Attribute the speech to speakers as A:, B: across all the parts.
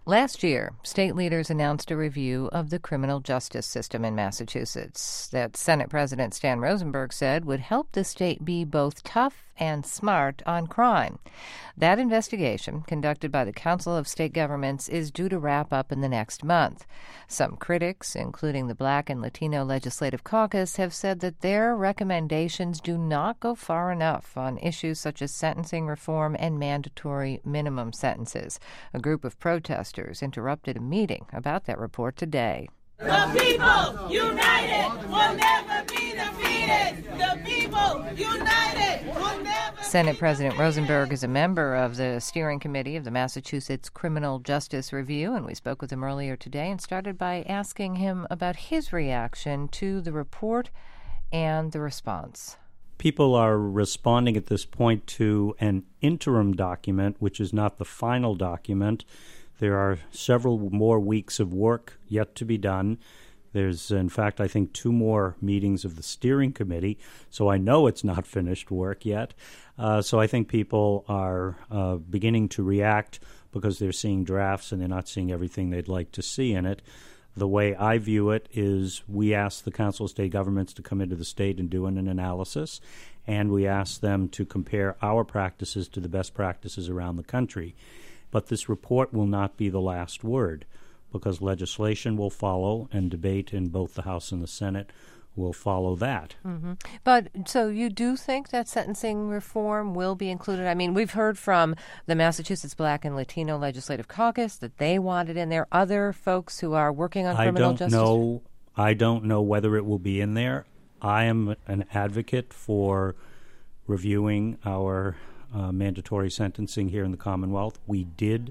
A: Last year, state leaders announced a review of the criminal justice system in Massachusetts that Senate President Stan Rosenberg said would help the state be both tough and smart on crime. That investigation, conducted by the Council of State Governments, is due to wrap up in the next month. Some critics, including the Black and Latino Legislative Caucus, have said that their recommendations do not go far enough on issues such as sentencing reform and mandatory minimum sentences. A group of protesters interrupted a meeting about that report today.
B: The people united will never be defeated. The people united will never.
A: Senate President Rosenberg is a member of the steering committee of the Massachusetts Criminal Justice Review, and we spoke with him earlier today and started by asking him about his reaction to the report and the response.
C: People are responding at this point to an interim document, which is not the final document. There are several more weeks of work yet to be done. There's, in fact, I think 2 more meetings of the steering committee, so I know it's not finished work yet. So I think people are beginning to react because they're seeing drafts and they're not seeing everything they'd like to see in it. The way I view it is we ask the Council of State Governments to come into the state and do an analysis, and we ask them to compare our practices to the best practices around the country. But this report will not be the last word, because legislation will follow and debate in both the House and the Senate will follow that.
A: Mm-hmm. But so you do think that sentencing reform will be included? I mean, we've heard from the Massachusetts Black and Latino Legislative Caucus that they want it in there. Other folks who are working on criminal justice?
C: I don't know whether it will be in there. I am an advocate for reviewing our mandatory sentencing here in the Commonwealth. We did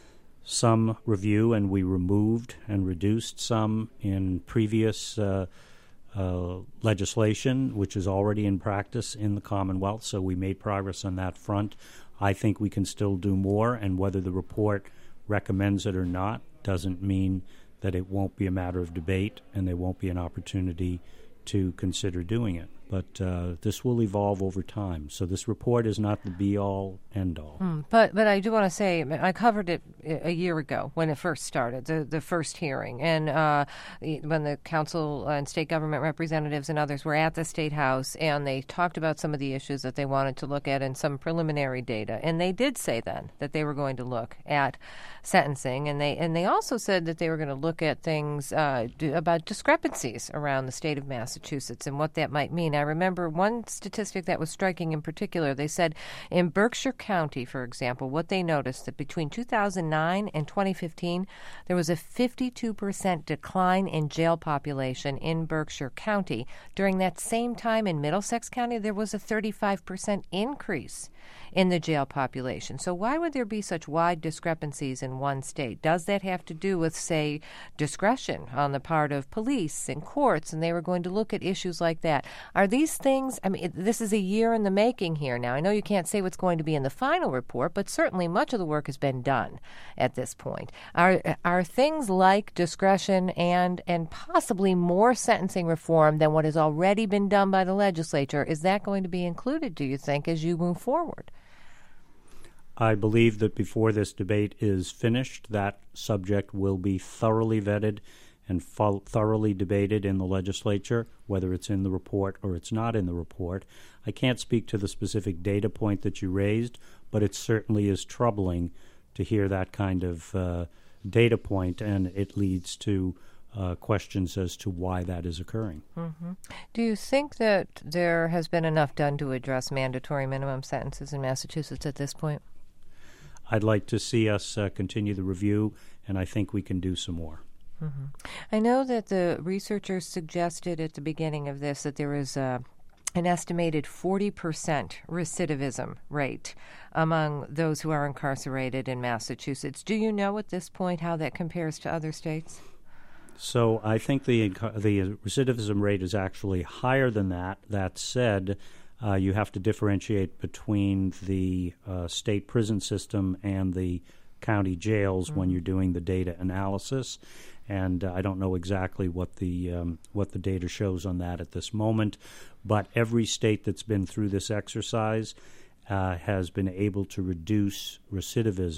C: some review, and we removed and reduced some in previous legislation, which is already in practice in the Commonwealth, so we made progress on that front. I think we can still do more, and whether the report recommends it or not doesn't mean that it won't be a matter of debate and there won't be an opportunity to consider doing it. But this will evolve over time. So this report is not the be-all, end-all.
A: But I do want to say, I covered it a year ago when it first started, the first hearing. And when the council and state government representatives and others were at the State House, and they talked about some of the issues that they wanted to look at and some preliminary data. And they did say then that they were going to look at sentencing. And they also said that they were going to look at things about discrepancies around the state of Massachusetts and what that might mean. I remember one statistic that was striking in particular. They said in Berkshire County, for example, what they noticed that between 2009 and 2015, there was a 52% decline in jail population in Berkshire County. During that same time in Middlesex County, there was a 35% increase in the jail population. So why would there be such wide discrepancies in one state? Does that have to do with, say, discretion on the part of police and courts, and they were going to look at issues like that? Are these things, I mean, this is a year in the making here now. I know you can't say what's going to be in the final report, but certainly much of the work has been done at this point. Are things like discretion and possibly more sentencing reform than what has already been done by the legislature, is that going to be included, do you think, as you move forward?
C: I believe that before this debate is finished, that subject will be thoroughly vetted and thoroughly debated in the legislature, whether it's in the report or it's not in the report. I can't speak to the specific data point that you raised, but it certainly is troubling to hear that kind of data point, and it leads to questions as to why that is occurring.
A: Mm-hmm. Do you think that there has been enough done to address mandatory minimum sentences in Massachusetts at this point?
C: I'd like to see us continue the review, and I think we can do some more.
A: Mm-hmm. I know that the researchers suggested at the beginning of this that there is an estimated 40% recidivism rate among those who are incarcerated in Massachusetts. Do you know at this point how that compares to other states?
C: So I think the recidivism rate is actually higher than that. That said, you have to differentiate between the state prison system and the county jails when you're doing the data analysis. And I don't know exactly what the data shows on that at this moment, but every state that's been through this exercise has been able to reduce recidivism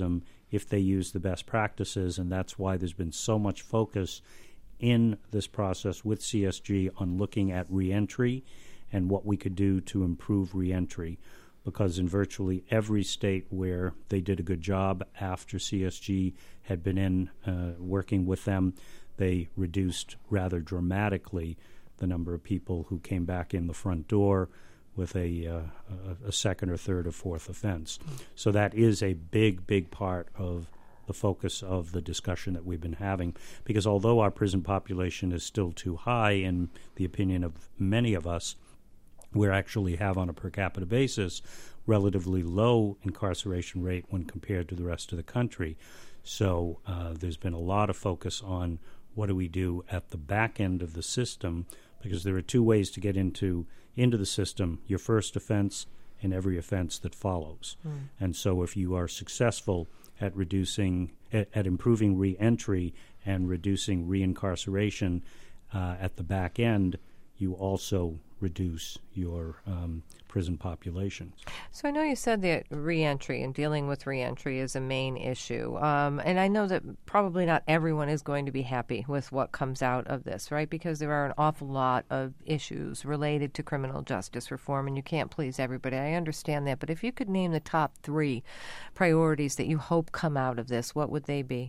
C: if they use the best practices, and that's why there's been so much focus in this process with CSG on looking at reentry and what we could do to improve reentry, because in virtually every state where they did a good job after CSG had been in working with them, they reduced rather dramatically the number of people who came back in the front door with a second or third or fourth offense. So that is a big, big part of the focus of the discussion that we've been having, because although our prison population is still too high in the opinion of many of us, we actually have on a per capita basis relatively low incarceration rate when compared to the rest of the country. So there's been a lot of focus on what do we do at the back end of the system, because there are two ways to get into the system: your first offense and every offense that follows. And so if you are successful at improving reentry and reducing reincarceration at the back end, you also reduce your prison population.
A: So I know you said that reentry and dealing with reentry is a main issue. And I know that probably not everyone is going to be happy with what comes out of this, right? Because there are an awful lot of issues related to criminal justice reform, and you can't please everybody. I understand that. But if you could name the top 3 priorities that you hope come out of this, what would they be?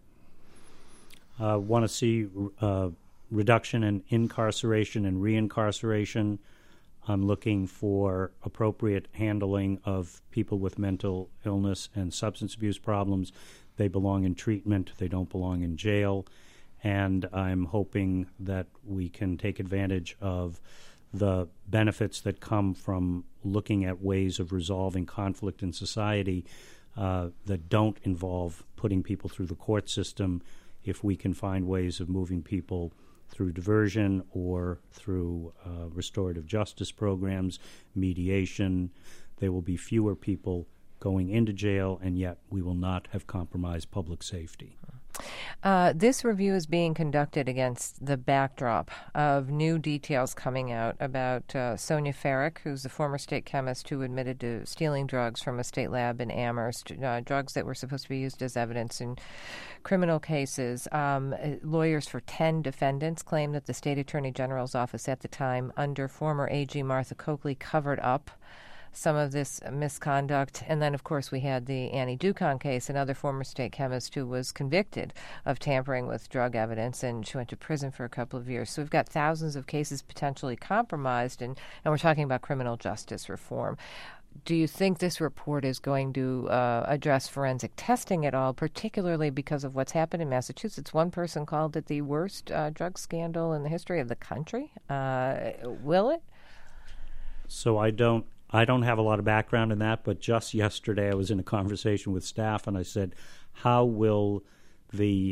C: Want to see reduction in incarceration and reincarceration. I'm looking for appropriate handling of people with mental illness and substance abuse problems. They belong in treatment. They don't belong in jail. And I'm hoping that we can take advantage of the benefits that come from looking at ways of resolving conflict in society that don't involve putting people through the court system. If we can find ways of moving people through diversion or through restorative justice programs, mediation, there will be fewer people going into jail, and yet we will not have compromised public safety.
A: This review is being conducted against the backdrop of new details coming out about Sonia Farrick, who's the former state chemist who admitted to stealing drugs from a state lab in Amherst, drugs that were supposed to be used as evidence in criminal cases. Lawyers for 10 defendants claim that the state attorney general's office at the time, under former AG Martha Coakley, covered up some of this misconduct. And then, of course, we had the Annie Ducon case, another former state chemist who was convicted of tampering with drug evidence, and she went to prison for a couple of years. So we've got thousands of cases potentially compromised, and we're talking about criminal justice reform. Do you think this report is going to address forensic testing at all, particularly because of what's happened in Massachusetts? One person called it the worst drug scandal in the history of the country. Will it?
C: So I don't have a lot of background in that, but just yesterday I was in a conversation with staff, and I said, how will the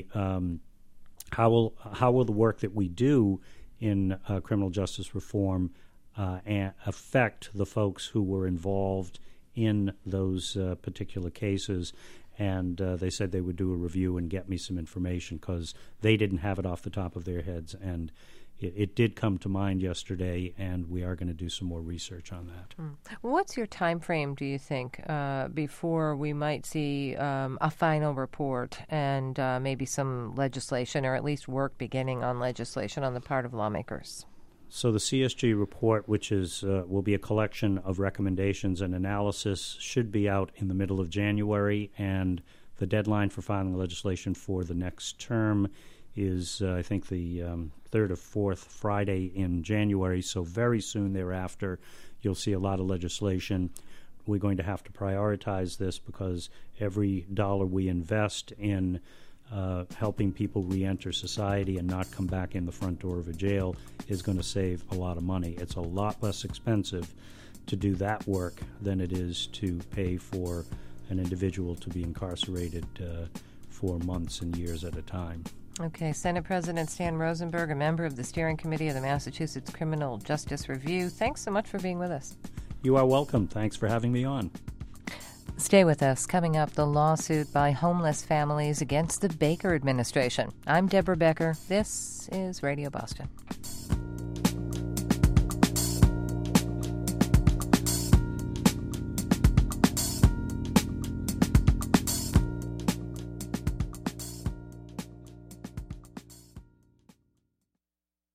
C: work that we do in criminal justice reform affect the folks who were involved in those particular cases? And they said they would do a review and get me some information, because they didn't have it off the top of their heads. And it did come to mind yesterday, and we are going to do some more research on that.
A: What's your time frame, do you think, before we might see a final report and maybe some legislation, or at least work beginning on legislation on the part of lawmakers?
C: So the CSG report, which will be a collection of recommendations and analysis, should be out in the middle of January, and the deadline for filing legislation for the next term is, I think, the third or fourth Friday in January. So very soon thereafter, you'll see a lot of legislation. We're going to have to prioritize this, because every dollar we invest in helping people reenter society and not come back in the front door of a jail is going to save a lot of money. It's a lot less expensive to do that work than it is to pay for an individual to be incarcerated for months and years at a time.
A: Okay, Senate President Stan Rosenberg, a member of the steering committee of the Massachusetts Criminal Justice Review. Thanks so much for being with us.
C: You are welcome. Thanks for having me on.
A: Stay with us. Coming up, the lawsuit by homeless families against the Baker administration. I'm Deborah Becker. This is Radio Boston.